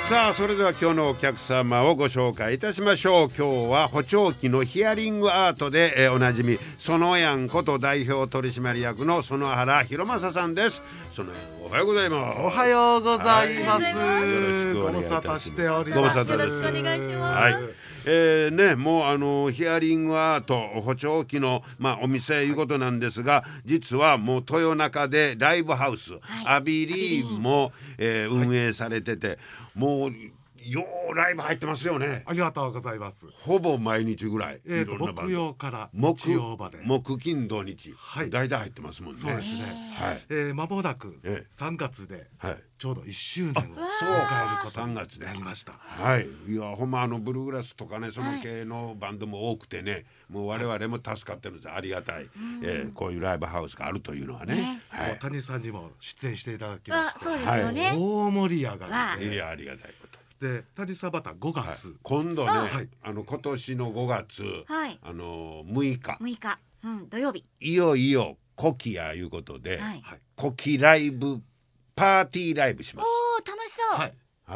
さあそれでは今日のお客様をご紹介いたしましょう。今日は補聴器のヒアリングアートで、おなじみ園やんこと代表取締役の園原弘正さんです。園やん、おはようございます。 おはようございます。 よろしくお願いいたします。 ご無沙汰しております。 ご無沙汰です。 よろしくお願いします。 はいね、もうヒアリングアート補聴器の、お店いうことなんですが、実はもう豊中でライブハウス、アビリーンも、運営されてて、もうようライブ入ってますよね。 ありがとうございます。 ほぼ毎日ぐらい、いろんなバンド木曜から日曜まで木金土日、 はい大体入ってますもんね。 そうですね。間もなく3月でちょうど1周年を迎えることになりました。 はい、いやほんまブルーグラスとかね、その系のバンドも多くてね、もう我々も助かってるんです。ありがたい、こういうライブハウスがあるというのはね。 谷さんにも出演していただきまして、 そうですよね。 大盛り上がりで、 いやありがたいこと。 で谷さんまた5月、 今度ね、今年の5月、6日土曜日、 いよいよ古希やいうことで、古希ライブパーティーライブします。 おー、楽しそう。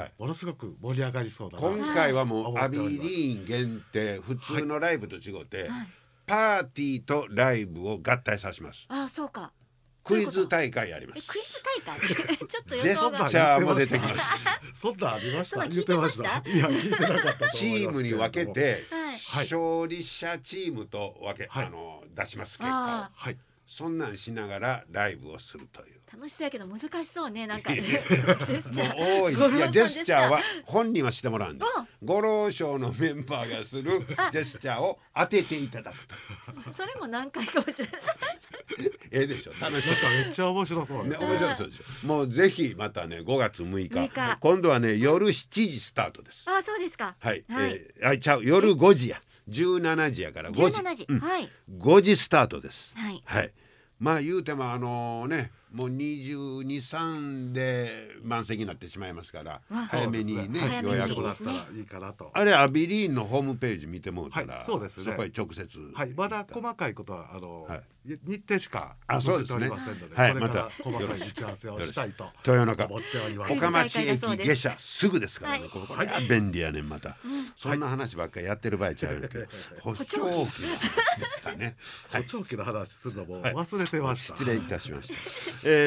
ものすごく盛り上がりそうだな。 今回はもうアビリーン限定、普通のライブと違って、パーティーとライブを合体させます。 あ、そうか。 クイズ大会やります。 クイズ大会ちょっとジェスチャーも出てきます。 そんなありました。 聞いてました。 いや聞いてなかったと思いますけど。 チームに分けて、勝利者チームと分け、出します結果を。そんなんしながらライブをするという。 楽しそうやけど難しそうね、なんかジェスチャー。 多い。いやジェスチャーは本人はしてもらうんで、五郎賞のメンバーがするジェスチャーを当てていただくと。 それも何回かもしれない。 でしょ、楽しそう。 めっちゃ面白そうですね。 面白そうでしょ。もうぜひまたね、5月6日今度はね、夜7時スタートです。 あ、そうですか。 はい、夜5時や、17時やから5時、5時スタートです。はい、まあ言うてももう22、3で満席になってしまいますから、早めにね予約だったらいいかなと。 あれアビリーンのホームページ見てもらったら、 そうですね、 そこに直接、 まだ細かいことは日程しか載せておりませんので、 これまた細かい打ち合わせをしたいと豊中思っております。 岡町駅下車すぐですからね。ここは便利やねん。またそんな話ばっかりやってる場合ちゃうけど、補聴器の話でしたね。 補聴器の話するのも忘れてました。 失礼いたしました。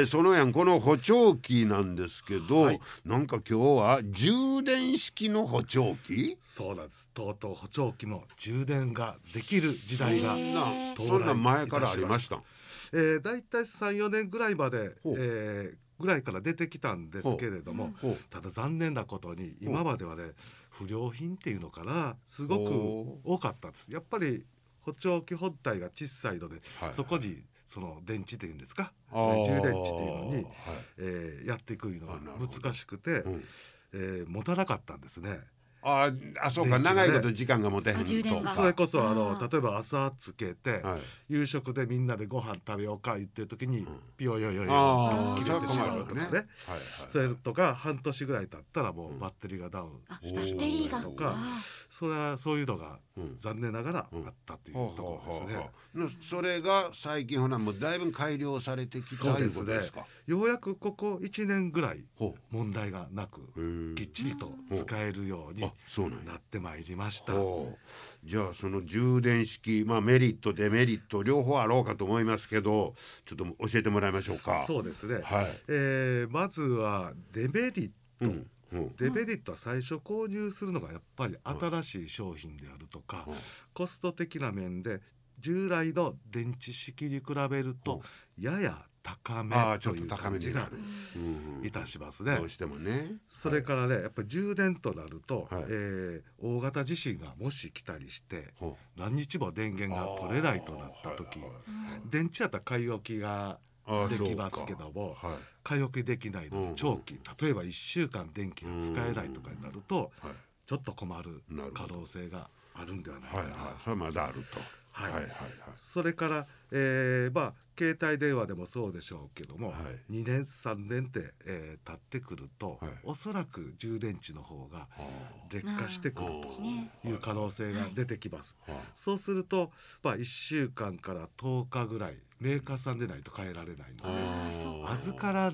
そのやん、この補聴器なんですけど、なんか今日は充電式の補聴器。 そうなんです。とうとう補聴器の充電ができる時代がそんな前からありました。 だいたい3、4年ぐらいまでぐらいから出てきたんですけれども、ただ残念なことに今まではね、不良品っていうのかな、すごく多かったんです。やっぱり補聴器本体が小さいので、そこにその電池っていうんですか、充電池っていうのにやっていくのが難しくて持たなかったんですね。 そうか、長いこと時間が持てへんと。 それこそ例えば朝つけて夕食でみんなでご飯食べようか言ってる時にピヨヨヨヨと切れてしまうとかね。それとか半年ぐらい経ったらもうバッテリーがダウンしてしまうとか、そういうのが残念ながらあったというところですね。 それが最近もうだいぶ改良されてきたということですか。 ようやくここ1年ぐらい問題がなくきっちりと使えるようになってまいりました。 じゃあその充電式、メリットデメリット両方あろうかと思いますけど、ちょっと教えてもらいましょうか。 そうですね、まずはデメリット。デメリットは最初購入するのがやっぱり新しい商品であるとか、コスト的な面で従来の電池式に比べるとやや高めという感じがいたしますね。 どうしてもね。 それからね、やっぱり充電となると、大型地震がもし来たりして何日も電源が取れないとなった時、電池やったら買い置きができますけども、買い置きできないので長期、例えば1週間電気が使えないとかになるとちょっと困る可能性があるんではないかな。 それはまだあると。 それから、携帯電話でもそうでしょうけども、2年3年って経ってくると、おそらく充電池の方が劣化してくるという可能性が出てきます。そうすると、1週間から10日ぐらいメーカーさんでないと変えられないので、預からない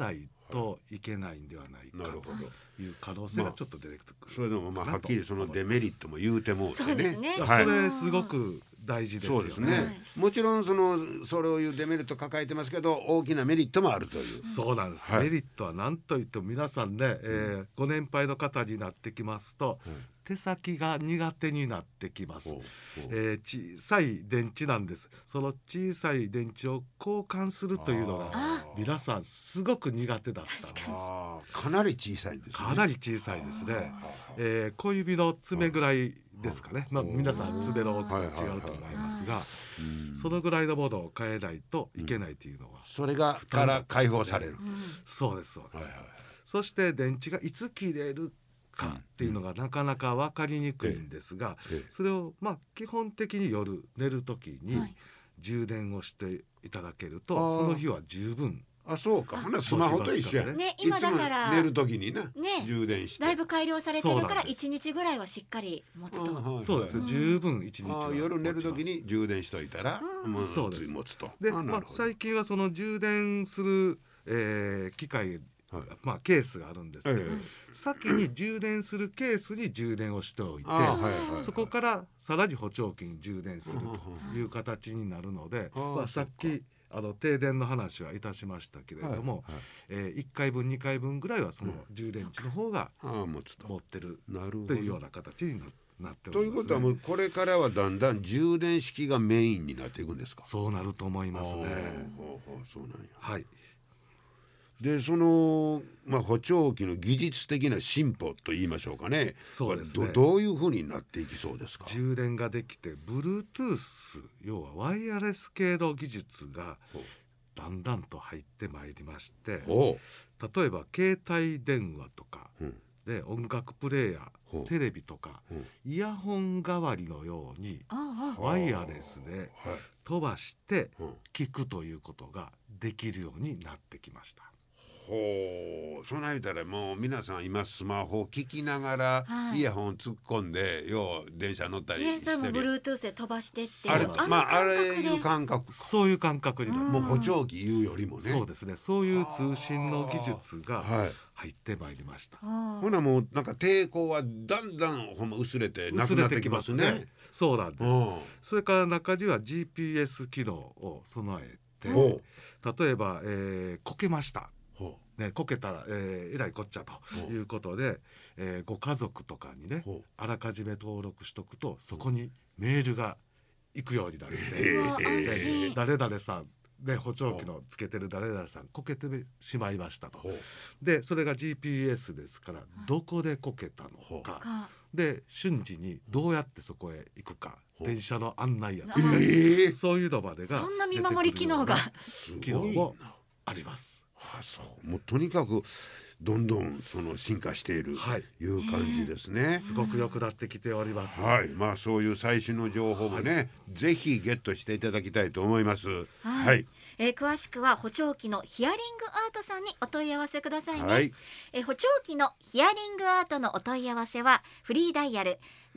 といけないんではないかという可能性がちょっと出てくる。 それでもはっきりそのデメリットも言うてもうてそうですね。 はい、 それすごく大事ですよね。 そうですね、もちろんそれいうデメリット抱えてますけど大きなメリットもあるという。 そうなんです、 はい、 メリットは何といっても皆さんね、ご年配の方になってきますと、手先が苦手になってきます。小さい電池なんです。その小さい電池を交換するというのが皆さんすごく苦手だったかなり小さいんですね。 かなり小さいですね。小指の爪ぐらいですかね。皆さん爪の大きさ違うと思いますが、そのぐらいのものを変えないといけないというのは、 それがから解放される。 そうですそうです。そして電池がいつ切れるかっていうのがなかなか分かりにくいんですが、それを基本的に夜寝る時に充電をしていただけると、その日は十分。 そうか、スマホと一緒やね。今だから寝る時にな、充電してだいぶ改良されてるから1日ぐらいはしっかり持つと。 そうですね、十分1日は夜寝る時に充電しといたらそうです持つと。 で、最近はその充電する機械、ケースがあるんですけど、先に充電するケースに充電をしておいて、そこからさらに補聴器に充電するという形になるので、さっき停電の話はいたしましたけれども、1回分2回分ぐらいはその充電池の方が持ってるというような形になっておりますね。 ということはもうこれからはだんだん充電式がメインになっていくんですか？ そうなると思いますね。 そうなんや。 はい。 で補聴器の技術的な進歩と言いましょうかね。 そうですね。 どういうふうになっていきそうですか？ 充電ができて Bluetooth、 要はワイヤレス系の技術がだんだんと入ってまいりまして、例えば携帯電話とかで音楽プレーヤー、テレビとかイヤホン代わりのようにワイヤレスで飛ばして聞くということができるようになってきました。 そんな言うたらもう皆さん今スマホを聞きながらイヤホン突っ込んで電車乗ったりしてる。 それも Bluetooth で飛ばしてってあれいう感覚。 そういう感覚になる。 もう補聴器言うよりもね。 そうですね。そういう通信の技術が入ってまいりました。 ほなもうなんか抵抗はだんだん薄れてなくなってきますね。 そうなんです。それから中には GPS 機能を備えて、例えばこけました。こけたらえらいこっちゃということで、ご家族とかにねあらかじめ登録しとくと、そこにメールが行くようになるんで、誰々さん補聴器のつけてる誰々さんこけてしまいましたと。でそれが GPS ですからどこでこけたのかで瞬時にどうやってそこへ行くか、電車の案内やとか、そういうのまでがそんな見守り機能がもあります。 もうとにかくどんどん進化しているいう感じですね。 すごく良くなってきております。 そういう最新の情報もね、ぜひゲットしていただきたいと思います。 詳しくは補聴器のヒアリングアートさんにお問い合わせくださいね。補聴器のヒアリングアートのお問い合わせはフリーダイヤル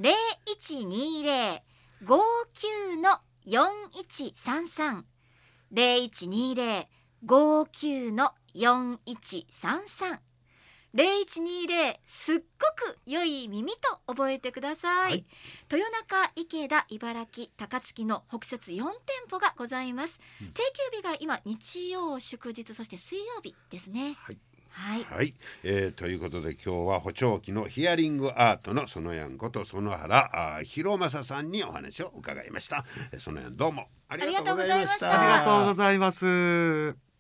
0120-59-4133 0120-59-4133 0120すっごく良い耳と覚えてください。豊中、池田、茨城、高槻の北摂4店舗がございます。定休日が今日曜祝日そして水曜日ですね。 ということで今日は補聴器のヒアリングアートの園やんこと園原博正さんにお話を伺いました。園やんどうもありがとうございました。 ありがとうございます。